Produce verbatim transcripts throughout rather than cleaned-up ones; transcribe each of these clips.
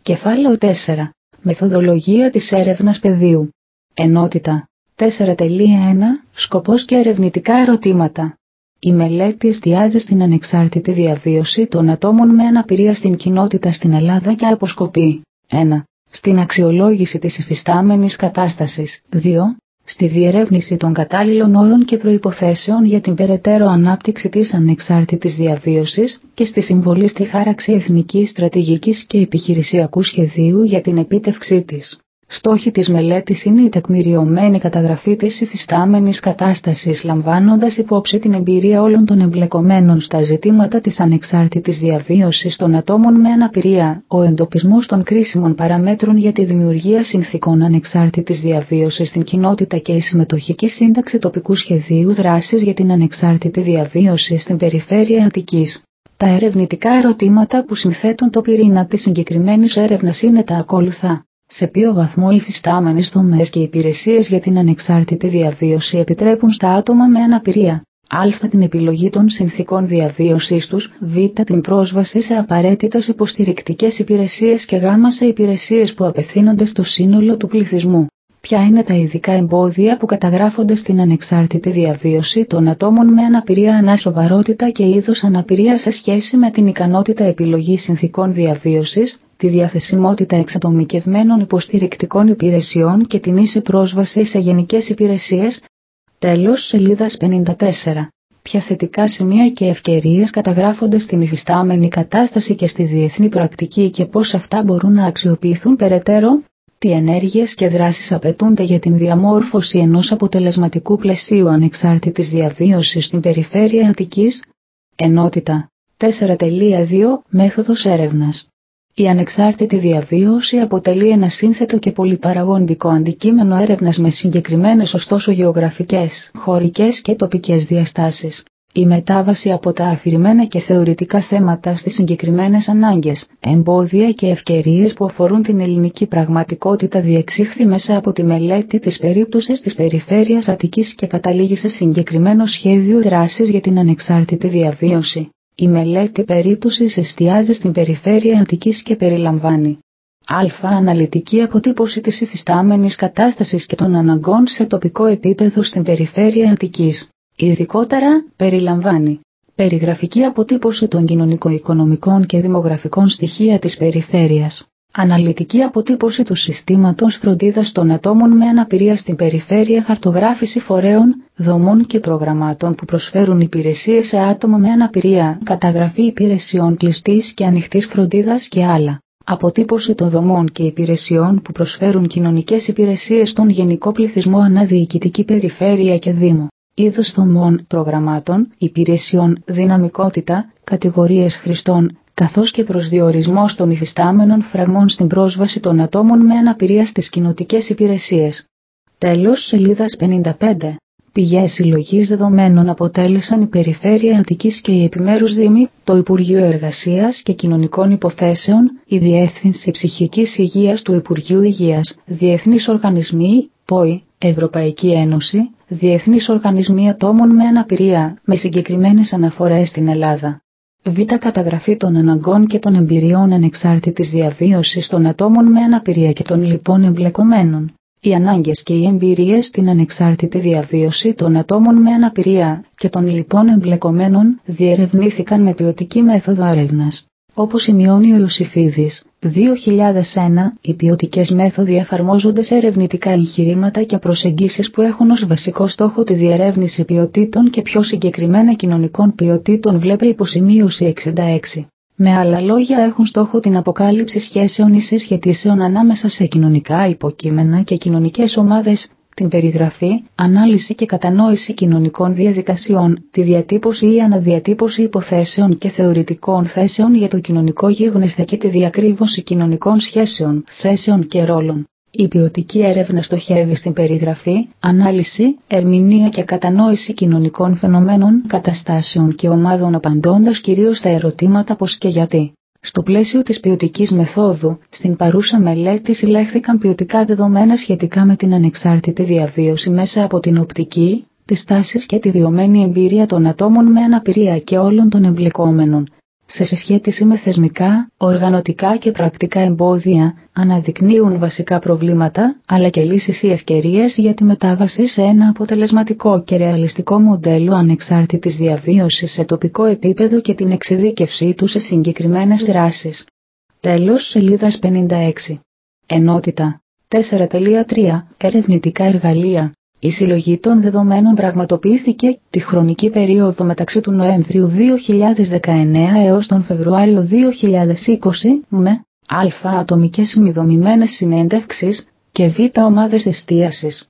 Κεφάλαιο τέσσερα. Μεθοδολογία της έρευνας πεδίου. Ενότητα τέσσερα ένα. Σκοπός και ερευνητικά ερωτήματα. Η μελέτη εστιάζει στην ανεξάρτητη διαβίωση των ατόμων με αναπηρία στην κοινότητα στην Ελλάδα και αποσκοπεί ένα. Στην αξιολόγηση της υφιστάμενης κατάστασης. δύο. Στη διερεύνηση των κατάλληλων όρων και προϋποθέσεων για την περαιτέρω ανάπτυξη της ανεξάρτητης διαβίωσης και στη συμβολή στη χάραξη εθνικής, στρατηγικής και επιχειρησιακού σχεδίου για την επίτευξή της. Στόχοι της μελέτης είναι η τεκμηριωμένη καταγραφή της υφιστάμενης κατάστασης λαμβάνοντας υπόψη την εμπειρία όλων των εμπλεκομένων στα ζητήματα της ανεξάρτητης διαβίωσης των ατόμων με αναπηρία, ο εντοπισμός των κρίσιμων παραμέτρων για τη δημιουργία συνθηκών ανεξάρτητης διαβίωσης στην κοινότητα και η συμμετοχική σύνταξη τοπικού σχεδίου δράσης για την ανεξάρτητη διαβίωση στην περιφέρεια Αττικής. Τα ερευνητικά ερωτήματα που συνθέτουν το πυρήνα της συγκεκριμένης έρευνας είναι τα ακόλουθα. Σε ποιο βαθμό οι υφιστάμενες δομές και υπηρεσίες για την ανεξάρτητη διαβίωση επιτρέπουν στα άτομα με αναπηρία α. την επιλογή των συνθηκών διαβίωσής τους, β. την πρόσβαση σε απαραίτητες υποστηρικτικές υπηρεσίες και γ. σε υπηρεσίες που απευθύνονται στο σύνολο του πληθυσμού. Ποια είναι τα ειδικά εμπόδια που καταγράφονται στην ανεξάρτητη διαβίωση των ατόμων με αναπηρία ανά σοβαρότητα και είδος αναπηρία σε σχέση με την ικανότητα επιλογής συνθηκών διαβίωσης, τη διαθεσιμότητα εξατομικευμένων υποστηρικτικών υπηρεσιών και την ίση πρόσβαση σε γενικές υπηρεσίες. Τέλος, σελίδας πενήντα τέσσερα. Ποια θετικά σημεία και ευκαιρίες καταγράφονται στην υφιστάμενη κατάσταση και στη διεθνή πρακτική και πώς αυτά μπορούν να αξιοποιηθούν περαιτέρω. Τι ενέργειες και δράσεις απαιτούνται για την διαμόρφωση ενός αποτελεσματικού πλαισίου ανεξάρτητης διαβίωσης στην περιφέρεια Αττικής. Ενότητα τέσσερα δύο. Μέθοδος έρευνας. Η ανεξάρτητη διαβίωση αποτελεί ένα σύνθετο και πολυπαραγοντικό αντικείμενο έρευνας με συγκεκριμένες ωστόσο γεωγραφικές, χωρικές και τοπικές διαστάσεις. Η μετάβαση από τα αφηρημένα και θεωρητικά θέματα στις συγκεκριμένες ανάγκες, εμπόδια και ευκαιρίες που αφορούν την ελληνική πραγματικότητα διεξήχθη μέσα από τη μελέτη της περίπτωσης της περιφέρειας Αττικής και καταλήγει σε συγκεκριμένο σχέδιο δράσης για την ανεξάρτητη διαβίωση. Η μελέτη περίπτωσης εστιάζει στην περιφέρεια Αττικής και περιλαμβάνει α. Αναλυτική αποτύπωση της υφιστάμενης κατάστασης και των αναγκών σε τοπικό επίπεδο στην περιφέρεια Αττικής. Ειδικότερα, περιλαμβάνει περιγραφική αποτύπωση των κοινωνικο-οικονομικών και δημογραφικών στοιχεία της περιφέρειας, αναλυτική αποτύπωση του συστήματος φροντίδας των ατόμων με αναπηρία στην περιφέρεια, χαρτογράφηση φορέων, δομών και προγραμμάτων που προσφέρουν υπηρεσίες σε άτομα με αναπηρία, καταγραφή υπηρεσιών κλειστής και ανοιχτής φροντίδας και άλλα. Αποτύπωση των δομών και υπηρεσιών που προσφέρουν κοινωνικές υπηρεσίες στον γενικό πληθυσμό ανά διοικητική περιφέρεια και δήμο. Είδος δομών, προγραμμάτων, υπηρεσιών, δυναμικότητα, κατηγορίες χρηστών, καθώς και προσδιορισμός των υφιστάμενων φραγμών στην πρόσβαση των ατόμων με αναπηρία στις κοινοτικές υπηρεσίες. Τέλος, σελίδας πενήντα πέντε. Πηγές συλλογής δεδομένων αποτέλεσαν η Περιφέρεια Αττικής και οι επιμέρους δήμοι, το Υπουργείο Εργασίας και Κοινωνικών Υποθέσεων, η Διεύθυνση Ψυχικής Υγείας του Υπουργείου Υγείας, διεθνείς οργανισμοί, ΠΟΗ, Ευρωπαϊκή Ένωση, διεθνείς οργανισμοί ατόμων με αναπηρία, με συγκεκριμένες αναφορές στην Ελλάδα. Β. Καταγραφή των αναγκών και των εμπειριών ανεξάρτητης διαβίωσης των ατόμων με αναπηρία και των λοιπών εμπλεκομένων. Οι ανάγκες και οι εμπειρίες στην ανεξάρτητη διαβίωση των ατόμων με αναπηρία και των λοιπών εμπλεκομένων διερευνήθηκαν με ποιοτική μέθοδο έρευνας. Όπως σημειώνει ο Ιωσήφιδης, δύο χιλιάδες ένα, οι ποιοτικές μέθοδοι εφαρμόζονται σε ερευνητικά εγχειρήματα και προσεγγίσεις που έχουν ως βασικό στόχο τη διερεύνηση ποιοτήτων και πιο συγκεκριμένα κοινωνικών ποιοτήτων, βλέπε υποσημείωση εξήντα έξι. Με άλλα λόγια, έχουν στόχο την αποκάλυψη σχέσεων ή συσχετήσεων ανάμεσα σε κοινωνικά υποκείμενα και κοινωνικές ομάδες, την περιγραφή, ανάλυση και κατανόηση κοινωνικών διαδικασιών, τη διατύπωση ή αναδιατύπωση υποθέσεων και θεωρητικών θέσεων για το κοινωνικό γίγνεσθε και τη διακρύβωση κοινωνικών σχέσεων, θέσεων και ρόλων. Η ποιοτική έρευνα στοχεύει στην περιγραφή, ανάλυση, ερμηνεία και κατανόηση κοινωνικών φαινομένων, καταστάσεων και ομάδων απαντώντας κυρίως στα ερωτήματα πώς και γιατί. Στο πλαίσιο της ποιοτικής μεθόδου, στην παρούσα μελέτη συλλέχθηκαν ποιοτικά δεδομένα σχετικά με την ανεξάρτητη διαβίωση μέσα από την οπτική, τις τάσεις και τη βιωμένη εμπειρία των ατόμων με αναπηρία και όλων των εμπλεκόμενων. σε συσχέτιση με θεσμικά, οργανωτικά και πρακτικά εμπόδια, αναδεικνύουν βασικά προβλήματα, αλλά και λύσεις ή ευκαιρίες για τη μετάβαση σε ένα αποτελεσματικό και ρεαλιστικό μοντέλο ανεξάρτητης διαβίωσης σε τοπικό επίπεδο και την εξειδίκευσή του σε συγκεκριμένες δράσεις. Τέλος σελίδας πενήντα έξι. Ενότητα τέσσερα τρία. Ερευνητικά εργαλεία. Η συλλογή των δεδομένων πραγματοποιήθηκε τη χρονική περίοδο μεταξύ του Νοέμβριου δύο χιλιάδες δεκαεννέα έως τον Φεβρουάριο δύο χιλιάδες είκοσι με α. ατομικές ημιδομημένες συνέντευξεις και β. ομάδες εστίασης.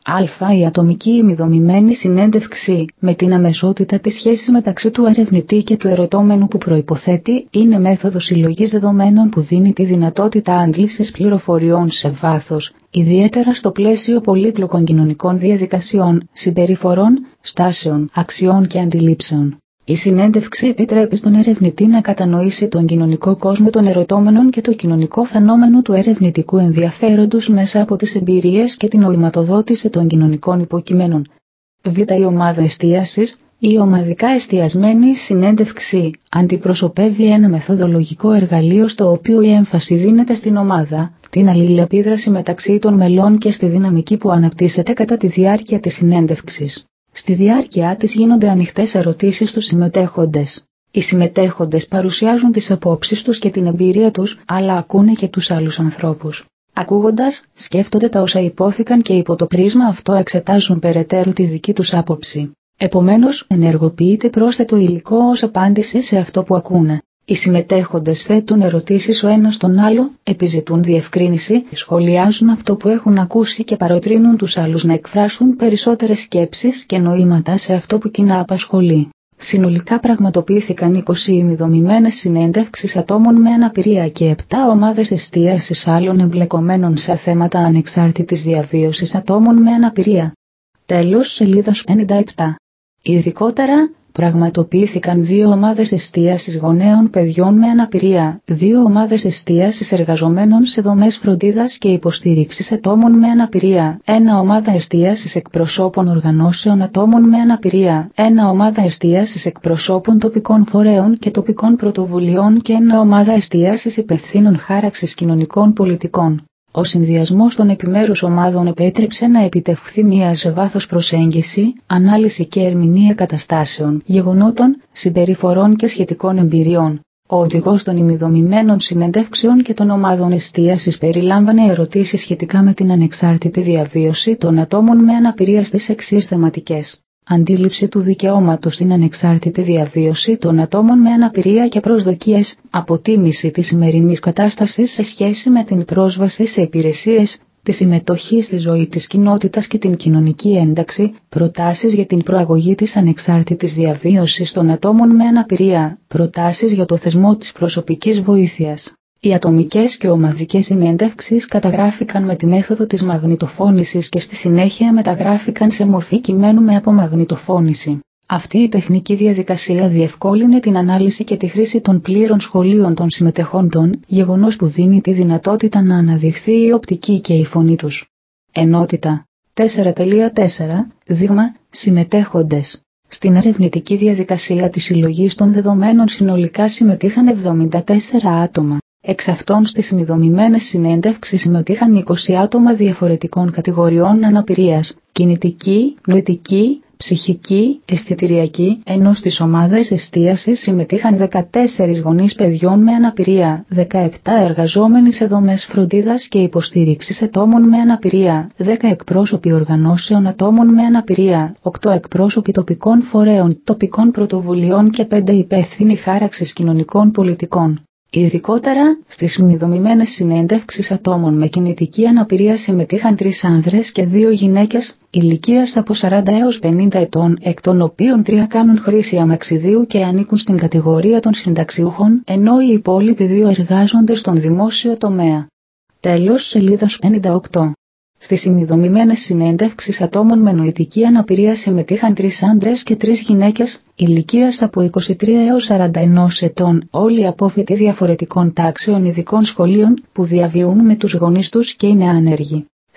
Α. Η ατομική ημιδομημένη συνέντευξη με την αμεσότητα της σχέσης μεταξύ του ερευνητή και του ερωτώμενου που προϋποθέτει είναι μέθοδος συλλογής δεδομένων που δίνει τη δυνατότητα άντλησης πληροφοριών σε βάθος, ιδιαίτερα στο πλαίσιο πολύπλοκων κοινωνικών διαδικασιών, συμπεριφορών, στάσεων, αξιών και αντιλήψεων. Η συνέντευξη επιτρέπει στον ερευνητή να κατανοήσει τον κοινωνικό κόσμο των ερωτώμενων και το κοινωνικό φαινόμενο του ερευνητικού ενδιαφέροντος μέσα από τις εμπειρίες και την νοηματοδότηση των κοινωνικών υποκειμένων. Β. Η ομάδα εστίασης. Η ομαδικά εστιασμένη συνέντευξη αντιπροσωπεύει ένα μεθοδολογικό εργαλείο στο οποίο η έμφαση δίνεται στην ομάδα, την αλληλεπίδραση μεταξύ των μελών και στη δυναμική που αναπτύσσεται κατά τη διάρκεια της συνέντευξης. Στη διάρκεια της γίνονται ανοιχτές ερωτήσεις στους συμμετέχοντες. Οι συμμετέχοντες παρουσιάζουν τις απόψεις τους και την εμπειρία τους, αλλά ακούνε και τους άλλους ανθρώπους. Ακούγοντας, σκέφτονται τα όσα υπόθηκαν και υπό το πρίσμα αυτό εξετάζουν περαιτέρω τη δική τους άποψη. Επομένως, ενεργοποιείται πρόσθετο υλικό ως απάντηση σε αυτό που ακούνε. Οι συμμετέχοντες θέτουν ερωτήσεις ο ένας τον άλλο, επιζητούν διευκρίνηση, σχολιάζουν αυτό που έχουν ακούσει και παροτρύνουν τους άλλους να εκφράσουν περισσότερες σκέψεις και νοήματα σε αυτό που κοινά απασχολεί. Συνολικά πραγματοποιήθηκαν είκοσι ημιδομημένες συνέντευξεις ατόμων με αναπηρία και επτά ομάδες εστίασης άλλων εμπλεκομένων σε θέματα ανεξάρτητης διαβίωσης ατόμων με αναπηρία. Τέλος σελίδας πενήντα επτά. Ειδικότερα, πραγματοποιήθηκαν δύο ομάδες εστίασης γονέων παιδιών με αναπηρία, δύο ομάδες εστίασης εργαζομένων σε δομές φροντίδας και υποστήριξης ατόμων με αναπηρία, ένα ομάδα εστίασης εκπροσώπων οργανώσεων ατόμων με αναπηρία, ένα ομάδα εστίασης εκπροσώπων τοπικών φορέων και τοπικών πρωτοβουλειών και ένα ομάδα εστίασης υπευθύνων χάραξης κοινωνικών πολιτικών. Ο συνδυασμός των επιμέρους ομάδων επέτρεψε να επιτευχθεί μια σε βάθος προσέγγιση, ανάλυση και ερμηνεία καταστάσεων, γεγονότων, συμπεριφορών και σχετικών εμπειριών. Ο οδηγός των ημιδομημένων συνεντεύξεων και των ομάδων εστίασης περιλάμβανε ερωτήσεις σχετικά με την ανεξάρτητη διαβίωση των ατόμων με αναπηρία στις εξής θεματικές. Αντίληψη του δικαιώματος στην ανεξάρτητη διαβίωση των ατόμων με αναπηρία και προσδοκίες, αποτίμηση της σημερινής κατάστασης σε σχέση με την πρόσβαση σε υπηρεσίες, τη συμμετοχή στη ζωή της κοινότητας και την κοινωνική ένταξη, προτάσεις για την προαγωγή της ανεξάρτητης διαβίωσης των ατόμων με αναπηρία, προτάσεις για το θεσμό της προσωπικής βοήθειας. Οι ατομικές και ομαδικές συνέντευξεις καταγράφηκαν με τη μέθοδο της μαγνητοφώνησης και στη συνέχεια μεταγράφηκαν σε μορφή κειμένου με απομαγνητοφώνηση. Αυτή η τεχνική διαδικασία διευκόλυνε την ανάλυση και τη χρήση των πλήρων σχολείων των συμμετεχόντων, γεγονός που δίνει τη δυνατότητα να αναδειχθεί η οπτική και η φωνή τους. Ενότητα τέσσερα τέσσερα. Δείγμα, συμμετέχοντες. Στην ερευνητική διαδικασία της συλλογής των δεδομένων συνολικά συμμετείχαν εβδομήντα τέσσερα άτομα. Εξ αυτών στις συνειδομημένες συνέντευξεις συμμετείχαν είκοσι άτομα διαφορετικών κατηγοριών αναπηρίας, κινητική, νοητική, ψυχική, αισθητηριακή, ενώ στις ομάδες εστίασης συμμετείχαν δεκατέσσερις γονείς παιδιών με αναπηρία, δεκαεπτά εργαζόμενοι σε δομές φροντίδας και υποστήριξης ατόμων με αναπηρία, δέκα εκπρόσωποι οργανώσεων ατόμων με αναπηρία, οκτώ εκπρόσωποι τοπικών φορέων, τοπικών πρωτοβουλειών και πέντε υπεύθυνοι χάραξης κοινωνικών πολιτικών. Ειδικότερα, στις συνειδομημένες συνέντευξεις ατόμων με κινητική αναπηρία συμμετείχαν τρεις άνδρες και δύο γυναίκες, ηλικίας από σαράντα έως πενήντα ετών, εκ των οποίων τρία κάνουν χρήση αμαξιδίου και ανήκουν στην κατηγορία των συνταξιούχων, ενώ οι υπόλοιποι δύο εργάζονται στον δημόσιο τομέα. Τέλος σελίδας πενήντα οκτώ. Στις συνειδομημένες συνέντευξεις ατόμων με νοητική αναπηρία συμμετείχαν τρεις άντρες και τρεις γυναίκες, ηλικίας από είκοσι τρία έως σαράντα ένα ετών, όλοι απόφοιτοι διαφορετικών τάξεων ειδικών σχολείων που διαβιούν με τους γονείς τους και είναι άνεργοι.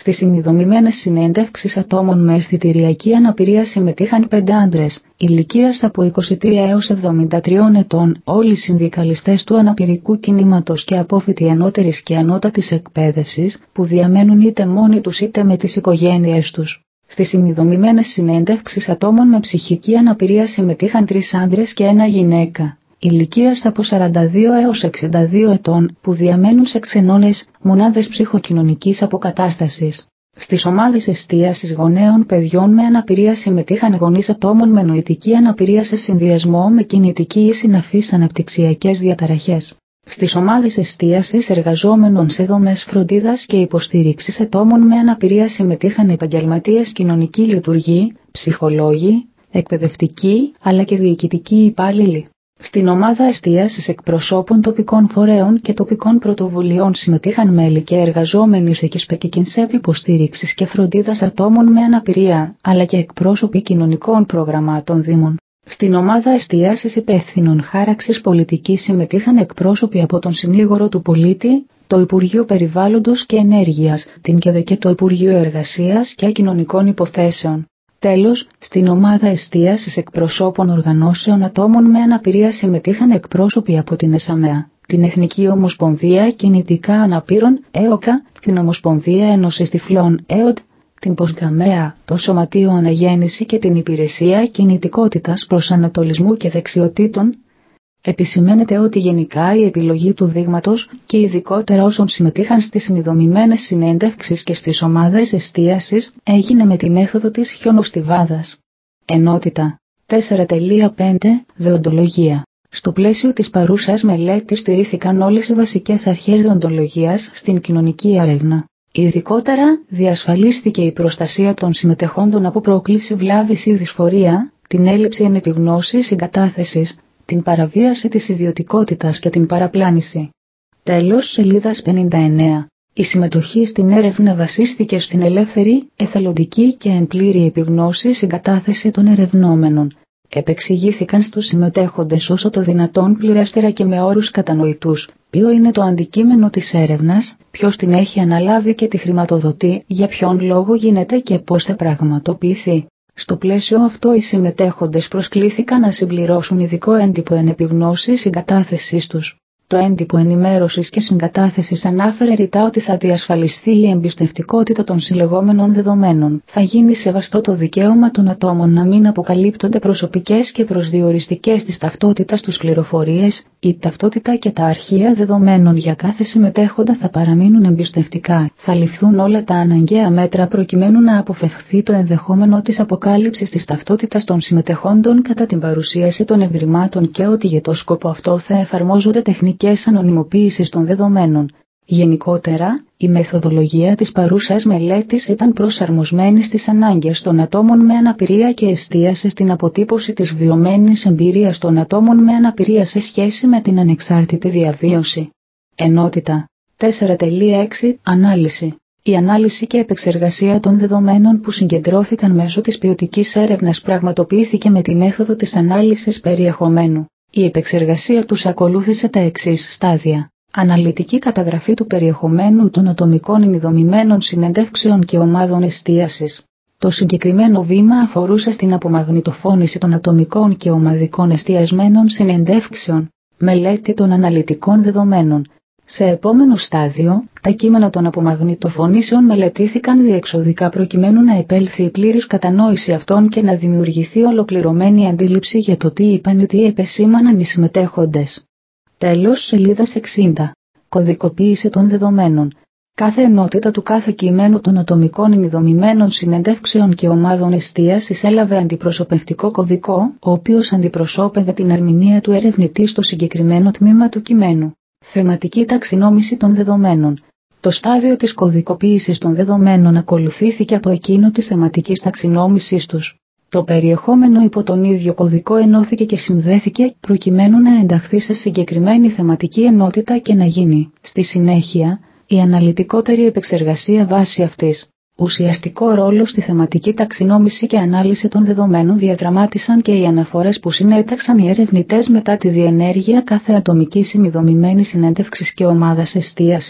Στις συνειδομημένες συνέντευξεις ατόμων με αισθητηριακή αναπηρία συμμετείχαν πέντε άντρες, ηλικίας από είκοσι τρία έως εβδομήντα τρία ετών, όλοι συνδικαλιστές του αναπηρικού κινήματος και απόφοιτοι ανώτερης και ανώτατης εκπαίδευσης, που διαμένουν είτε μόνοι τους είτε με τις οικογένειές τους. Στις συνειδομημένες συνέντευξεις ατόμων με ψυχική αναπηρία συμμετείχαν τρεις άντρες και ένα γυναίκα, ηλικίας από σαράντα δύο έως εξήντα δύο ετών, που διαμένουν σε ξενώνες, μονάδες ψυχοκοινωνικής αποκατάστασης. Στις ομάδες εστίασης γονέων παιδιών με αναπηρία συμμετείχαν γονείς ατόμων με νοητική αναπηρία σε συνδυασμό με κινητική ή συναφείς αναπτυξιακές διαταραχές. Στις ομάδες εστίασης εργαζόμενων σε δομές φροντίδας και υποστήριξης ατόμων με αναπηρία συμμετείχαν επαγγελματίες κοινωνικοί λειτουργοί, ψυχολόγοι, εκπαιδευτικοί αλλά και διοικητικοί υπάλληλοι. Στην ομάδα εστίασης εκπροσώπων τοπικών φορέων και τοπικών πρωτοβουλειών συμμετείχαν μέλη και εργαζόμενοι σε κισπεκικινσέπ υποστήριξης και φροντίδας ατόμων με αναπηρία, αλλά και εκπρόσωποι κοινωνικών προγραμμάτων δήμων. Στην ομάδα εστίασης υπεύθυνων χάραξης πολιτικής συμμετείχαν εκπρόσωποι από τον Συνήγορο του Πολίτη, το Υπουργείο Περιβάλλοντος και Ενέργειας, την ΚΕΔΕ και το Υπουργείο Εργασίας και Κοινωνικών Υποθέσεων. Τέλος, στην ομάδα εστίασης εκπροσώπων οργανώσεων ατόμων με αναπηρία συμμετείχαν εκπρόσωποι από την ΕΣΑΜΕΑ, την Εθνική Ομοσπονδία Κινητικά Αναπήρων, ΕΟΚΑ, την Ομοσπονδία Ένωσης Τυφλών, ΕΟΤ, την ΠΟΣΓΑΜΕΑ, το Σωματείο Αναγέννηση και την Υπηρεσία Κινητικότητας Προσανατολισμού και Δεξιοτήτων. Επισημαίνεται ότι γενικά η επιλογή του δείγματος και ειδικότερα όσων συμμετείχαν στις συνειδομημένες συνέντευξεις και στις ομάδες εστίασης έγινε με τη μέθοδο της χιονοστιβάδας. Ενότητα τέσσερα πέντε Δεοντολογία. Στο πλαίσιο της παρούσας μελέτης στηρίθηκαν όλες οι βασικές αρχές δεοντολογίας στην κοινωνική έρευνα. Ειδικότερα, διασφαλίστηκε η προστασία των συμμετεχόντων από πρόκληση βλάβης ή δυσφορία, την έλλειψη ενεπιγνώσης συγκατάθεσης, την παραβίαση της ιδιωτικότητας και την παραπλάνηση. Τέλος, σελίδας πενήντα εννέα. Η συμμετοχή στην έρευνα βασίστηκε στην ελεύθερη, εθελοντική και εν πλήρη επιγνώση συγκατάθεση των ερευνόμενων. Επεξηγήθηκαν στους συμμετέχοντες όσο το δυνατόν πληρέστερα και με όρους κατανοητούς, ποιο είναι το αντικείμενο της έρευνας, ποιος την έχει αναλάβει και τη χρηματοδοτεί, για ποιον λόγο γίνεται και πώς θα πραγματοποιηθεί. Στο πλαίσιο αυτό οι συμμετέχοντες προσκλήθηκαν να συμπληρώσουν ειδικό έντυπο ενεπιγνώσης συγκατάθεσής τους. Το έντυπο ενημέρωσης και συγκατάθεσης ανάφερε ρητά ότι θα διασφαλιστεί η εμπιστευτικότητα των συλλεγόμενων δεδομένων. Θα γίνει σεβαστό το δικαίωμα των ατόμων να μην αποκαλύπτονται προσωπικές και προσδιοριστικές της ταυτότητας τους πληροφορίες, η ταυτότητα και τα αρχεία δεδομένων για κάθε συμμετέχοντα θα παραμείνουν εμπιστευτικά. Θα ληφθούν όλα τα αναγκαία μέτρα προκειμένου να αποφευχθεί το ενδεχόμενο της αποκάλυψης της ταυτότητας των συμμετεχόντων κατά την παρουσίαση των ευρημάτων και ότι για το σκοπό αυτό θα εφαρμόζονται τεχνικές ανωνυμοποίησης των δεδομένων. Γενικότερα, η μεθοδολογία της παρούσας μελέτης ήταν προσαρμοσμένη στις ανάγκες των ατόμων με αναπηρία και εστίασε στην αποτύπωση της βιωμένης εμπειρίας των ατόμων με αναπηρία σε σχέση με την ανεξάρτητη διαβίωση. Ενότητα τέσσερα έξι Ανάλυση. Η ανάλυση και επεξεργασία των δεδομένων που συγκεντρώθηκαν μέσω της ποιοτικής έρευνας πραγματοποιήθηκε με τη μέθοδο της ανάλυσης περιεχομένου. Η επεξεργασία τους ακολούθησε τα εξής στάδια. Αναλυτική καταγραφή του περιεχομένου των ατομικών ενειδομημένων συνεντεύξεων και ομάδων εστίασης. Το συγκεκριμένο βήμα αφορούσε στην απομαγνητοφώνηση των ατομικών και ομαδικών εστιασμένων συνεντεύξεων, μελέτη των αναλυτικών δεδομένων. Σε επόμενο στάδιο, τα κείμενα των απομαγνητοφωνήσεων μελετήθηκαν διεξοδικά προκειμένου να επέλθει η πλήρης κατανόηση αυτών και να δημιουργηθεί ολοκληρωμένη αντίληψη για το τι είπαν ή τι επεσήμαναν οι συμμετέχοντες. Τέλος, σελίδας εξήντα. Κωδικοποίηση των δεδομένων. Κάθε ενότητα του κάθε κειμένου των ατομικών ενειδομημένων συνεντεύξεων και ομάδων εστίασης έλαβε αντιπροσωπευτικό κωδικό, ο οποίος αντιπροσώπευε την ερμηνεία του ερευνητή στο συγκεκριμένο τμήμα του κειμένου. Θεματική ταξινόμηση των δεδομένων. Το στάδιο της κωδικοποίησης των δεδομένων ακολουθήθηκε από εκείνο της θεματικής ταξινόμησης τους. Το περιεχόμενο υπό τον ίδιο κωδικό ενώθηκε και συνδέθηκε προκειμένου να ενταχθεί σε συγκεκριμένη θεματική ενότητα και να γίνει, στη συνέχεια, η αναλυτικότερη επεξεργασία βάση αυτής. Ουσιαστικό ρόλο στη θεματική ταξινόμηση και ανάλυση των δεδομένων διαδραμάτισαν και οι αναφορές που συνέταξαν οι ερευνητές μετά τη διενέργεια κάθε ατομικής συνειδομημένης συνέντευξης και ομάδας εστίασης.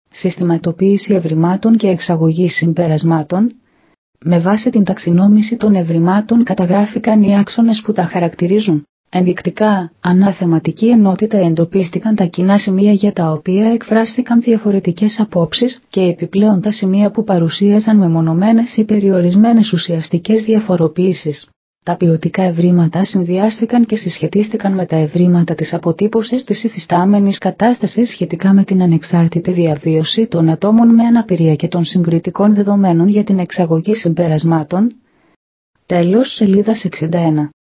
Συστηματοποίηση ευρημάτων και εξαγωγή συμπερασμάτων. Με βάση την ταξινόμηση των ευρημάτων καταγράφηκαν οι άξονες που τα χαρακτηρίζουν. Ενδεικτικά, ανά θεματική ενότητα εντοπίστηκαν τα κοινά σημεία για τα οποία εκφράστηκαν διαφορετικές απόψεις και επιπλέον τα σημεία που παρουσίαζαν μεμονωμένες ή περιορισμένες ουσιαστικές διαφοροποίησεις. Τα ποιοτικά ευρήματα συνδυάστηκαν και συσχετίστηκαν με τα ευρήματα της αποτύπωσης της υφιστάμενης κατάστασης σχετικά με την ανεξάρτητη διαβίωση των ατόμων με αναπηρία και των συγκριτικών δεδομένων για την εξαγωγή συμπερασμάτων. Τέλος, σελίδα εξήντα ένα.